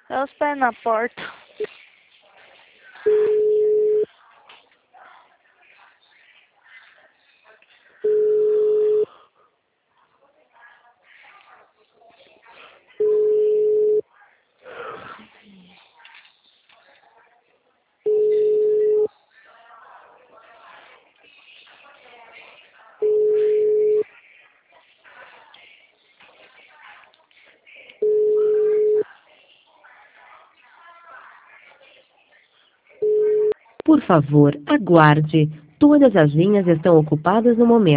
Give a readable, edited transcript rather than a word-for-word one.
É os pés na porta. Por favor, aguarde. Todas as linhas estão ocupadas no momento.